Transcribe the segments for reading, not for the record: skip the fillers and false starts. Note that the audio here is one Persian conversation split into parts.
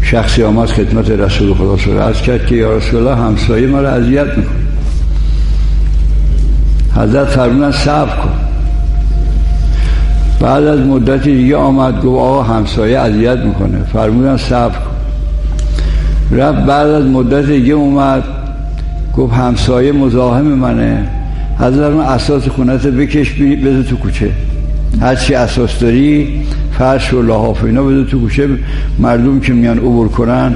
شخصی آمد خدمت رسول خدا صلی الله عرض کرد که یا رسول الله همسایه ما را اذیت میکنه. حضرت فرمودن صبر کن. بعد از مدتی دیگه آمد گفت آقا همسایه اذیت میکنه. فرمودن صبر کن. رفت بعد از مدت دیگه اومد گفت همسایه مزاحم منه. حضرت من اساس خونت بکش بذار تو کوچه، هرچی اساس داری فرش و لحاف اینا بذار تو کوچه، مردم که میان عبور کنن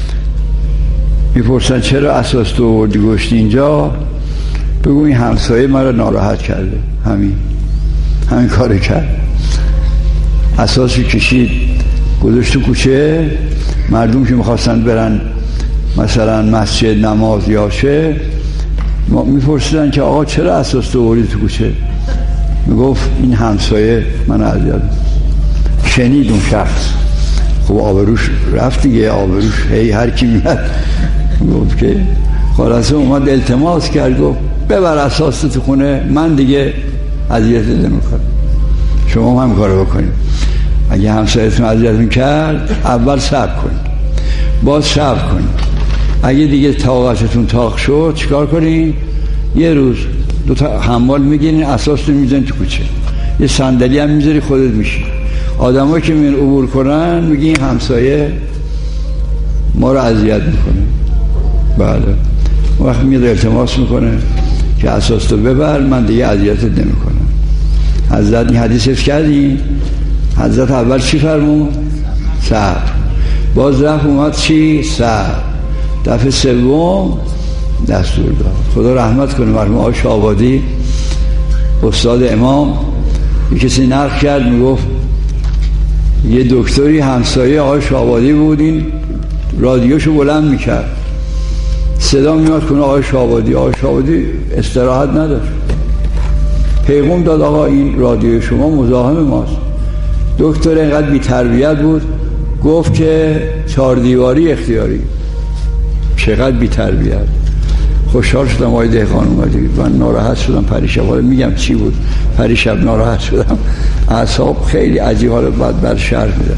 میپرسن چرا اساس تو آوردی گشتی اینجا، بگو این همسایه مرا ناراحت کرده. همین کار کرد. اساسی کشید گذاشت تو کوچه، مردم که میخواستن برن مثلا مسجد نماز یا چه میپرسیدن که آقا چرا اساس تو آوردی تو کوچه؟ میگفت این همسایه من اذیت. شنید اون شخص، خب آبروش رفت دیگه، آبروش هی هر کی میاد گفت که خلاصه اومد التماس کرد، گفت ببر اساس تو خونه، من دیگه اذیت نمیکنم، شما هم کارو بکنید. اگه همسایتون اذیت میکرد اول صبر کنید، باز صبر کنید. اگه دیگه طاقتتون تاق شد چیکار کنید؟ یه روز دو تا حمال میگیرین اساس رو میزنید تو کوچه، یه صندلی هم میذاری خودت میشی. آدمایی که میان عبور کنن میگی این همسایه ما رو اذیت میکنه. بله، وقت میاد التماس میکنه که اساس تو ببر، من دیگه اذیتت نمیکنم. حضرت این حدیث حفظ کردین؟ حضرت اول چی فرمود؟ صبر. باز رفت اومد چی؟ صبر. دفعه سوم دستور داد. خدا رحمت کنه مرحوم آقای شاه‌آبادی استاد امام، یه کسی نقل کرد میگفت یه دکتری همسایه آقای شاه‌آبادی بود، این رادیوشو بلند میکرد، صدا میاد کنه آقای شاه‌آبادی. آقای شاه‌آبادی استراحت نداشت، پیغام داد آقا این رادیو شما مزاحم ماست. دکتر اینقدر بی تربیت بود گفت که 4 دیواری اختیاری. چقدر بی تربیت. خوشحال شدم آقای دهقان اومدید، من ناراحت شدم پریشب، حالا میگم چی بود. پریشب ناراحت شدم، اعصاب خیلی عجیب، حالا بعد بر شرح میدم.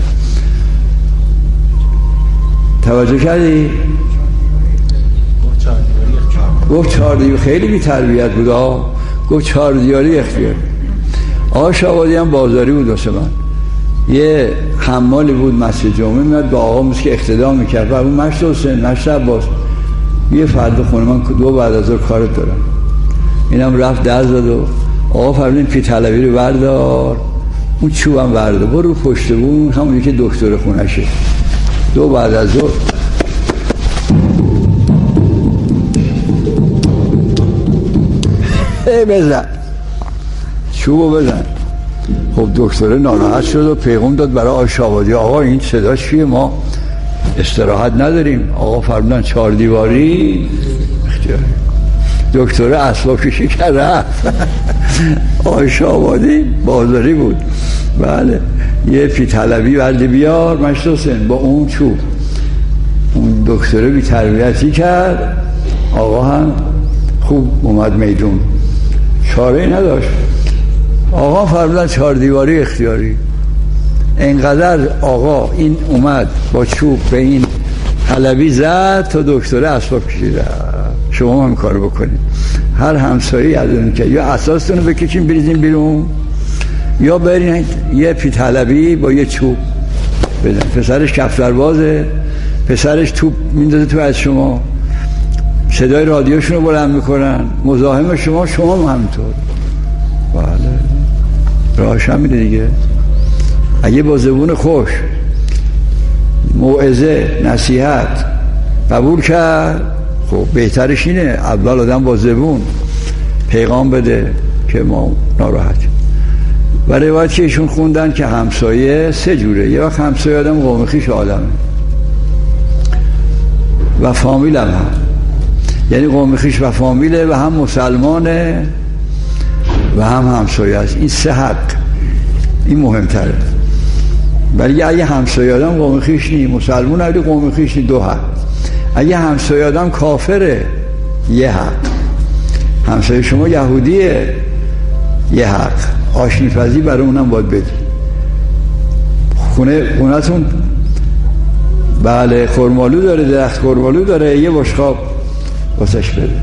توجه کردی؟ گفت 4 دیواری، خیلی بی تربیت بود. گفت 4 دیواری اختیار. آقا شاه‌آبادی هم بازاری بود واسه من. یه حمالی بود مسجد جمعه میاد با آقا موسی که اقتدا میکرد و اون مشت حسین مشت عباس یه فرد خونه من 2 بعد از ظهر کارت دارم. اینم رفت در زد و آقا فرمودن پی طلبی رو بردار، اون چوبم بردار، برو پشت بون همونی که دکتر خونشه. 2 بعد از ظهر بزن چوبو بزن. خب دکتر ناراحت شد و پیغام داد برای آقای شاه‌آبادی آقا این صدا چیه، ما استراحت نداریم. آقا فرمودن 4 دیواری اختیاری. دکتر اسباب کشی کرد رفت. آقای شاه‌آبادی بازاری بود. بله، یه پی طلبی ورده بیار مشت حسین با اون چوب. اون دکتر بی تربیتی کرد، آقا هم خوب اومد میدون، چاره نداشت. آقا فرمودن 4 دیواری اختیاری. اینقدر آقا این اومد با چوب به این حلبی زد تا دکتر اسباب کشیده. شما هم کار بکنید، هر همسایه یادتون که یا اساستون رو بکشین بریزین بیرون، یا برین یه پیت حلبی با یه چوب بدن. پسرش کفتربازه، پسرش توپ میندازه تو از شما، صدای رادیوشون رو بلند میکنن، مزاحم شما هم همینطور. بله، راهش همینه دیگه. اگه با زبون خوش موعظه نصیحت قبول کرد، خب بهترش اینه اول آدم با زبون پیغام بده که ما ناراحت. و روایت که ایشون خوندن که همسایه 3 جوره. یه وقت همسایه آدم قوم خویش آدمه و فامیل هم یعنی قوم خویش و فامیله و هم مسلمانه و هم همسایه است. این 3 حق، این مهمتره. ولی اگه همسایه آدم قوم خویش نی، مسلمان علی قوم خویش نی، 2 حق. اگه همسایه آدم کافره، 1 حق. همسایه شما یهودیه، 1 حق. آشنی‌پذی برای اونم باید بدی. خونه‌تون بله خرمالو داره، درخت خرمالو داره، یه بشقاب واسش بده.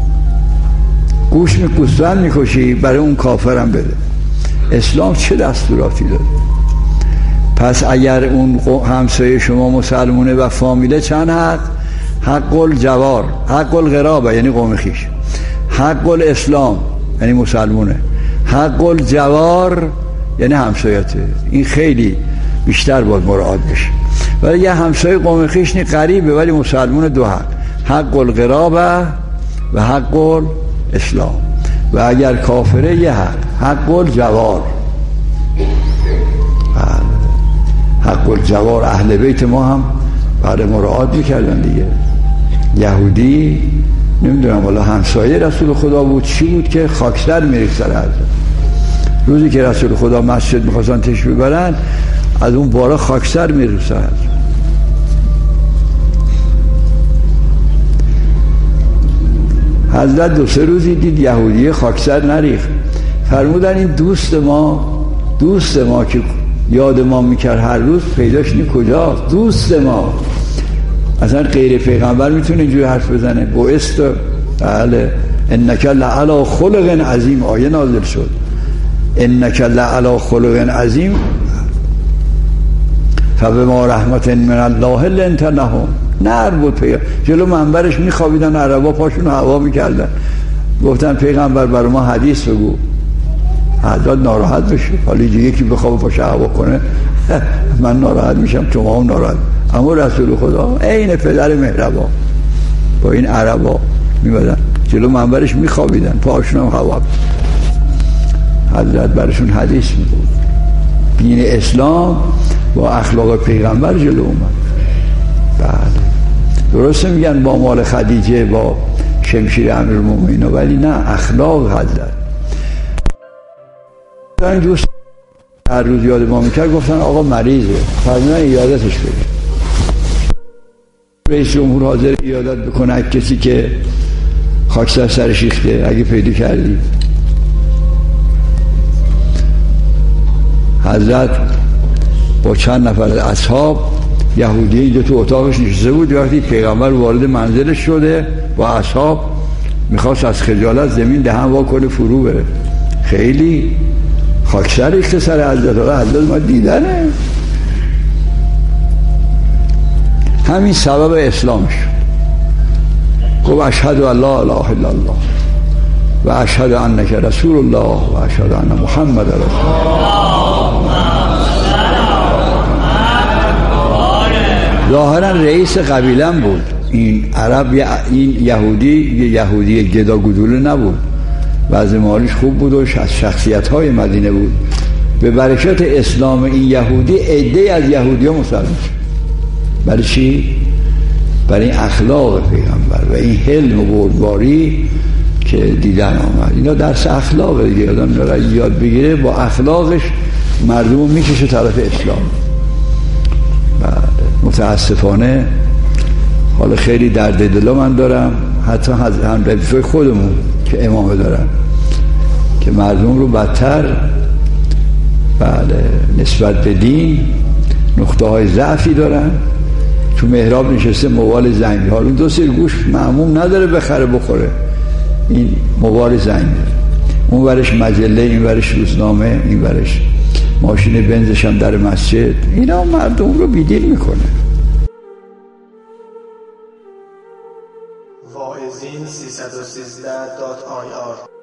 گوسفند میکشی برای اون کافرم بده. اسلام چه دستوراتی داره؟ پس اگر اون همسایه شما مسلمونه و فامیله چند حق؟ حق الجوار، حق القرابه یعنی قوم خیش، حق الاسلام یعنی مسلمونه، حق الجوار یعنی همسایته. این خیلی بیشتر باید مراعات بشه. ولی یه همسایه قوم خیش نی قریبه ولی مسلمون، دو حق، حق القرابه و حق الاسلام. و اگر کافره یه حق الجوار. حق الجوار اهل بیت ما هم برای مراعات میکردن دیگه. یهودی نمیدونم والا همسایه رسول خدا بود چی بود که خاکستر میریخت سر حضرت. روزی که رسول خدا مسجد میخواستن تشریف ببرن از اون بارا خاکستر میریخت سر حضرت. دو سه روزی دید یهودی خاکستر نریخت، فرمودن این دوست ما که یاد ما میکرد هر روز پیداش نی کجاست؟ دوست ما. اصلا غیر پیغمبر میتونه اینجوری حرف بزنه؟ بعثت بله انک لعلی خلق عظیم، آیه نازل شد انک لعلی خلق عظیم فبما رحمت من الله لنت لهم. نر بود پیغمبر، جلو منبرش میخوابیدن عربا پاشون هوا میکردن. گفتن پیغمبر برای ما حدیث بگو. حضرت ناراحت بشه، حالا یکی بخواب پاشه هوا کنه من ناراحت میشم، شما هم ناراحت. اما رسول خدا عین پدر مهربان با این عربا میبادن جلو منبرش میخوابیدن پاشون هم هوا. حضرت برشون حدیث میگو. دین اسلام با اخلاق پیغمبر جلو اومد. بله درسته میگن با مال خدیجه با شمشیر امیرالمومنین، ولی نه اخلاق حضرت. این دوست هر روز یاد ما میکرد، گفتن آقا مریضه، فرمودن ایادتش بده. رئیس جمهور حاضر ایادت بکنه کسی که خاکستر سرش ریخته اگه پیدا کردی. حضرت با چند نفر اصحاب یهودی اینجا تو اتاقش نشسته بود. وقتی پیغمبر وارد منزلش شده با اصحاب میخواست از خجالت زمین دهن وا کنه فرو بره، خیلی خاکستر ریخته سر حضرت ما دیدنه. همین سبب اسلامش گفت اشهد ان لا اله الا الله و اشهد انک رسول الله و اشهد ان محمد رسول الله. ظاهرا رئیس قبیله‌ام بود این عرب، این یهودی گدا گدوله نبود، وضع مالیش خوب بود و از شخصیت‌های مدینه بود. به برکت اسلام این یهودی عده از یهودی‌ها مسلمان شد. برای چی؟ برای این اخلاق پیغمبر و این حلم و بردباری که دیدن آمد. اینا درس اخلاق دیگه، آدم داره یاد بگیره با اخلاقش مردم میکشه طرف اسلام. متاسفانه حالا خیلی درد دل من دارم، حتی هم رفیق خودمون که امامه دارن که مردم رو بدتر بله نسبت به دین نقطه های ضعفی دارن. تو محراب نشسته موبایل زنگ، حالا دو سر گوش معموم نداره بخره بخوره، این موبایل زنگ داره، اون ورش مجله، این ورش روزنامه، این ورش ماشین بنزش هم در مسجد. اینا مردم رو بیدین میکنه. واعظین 313.ir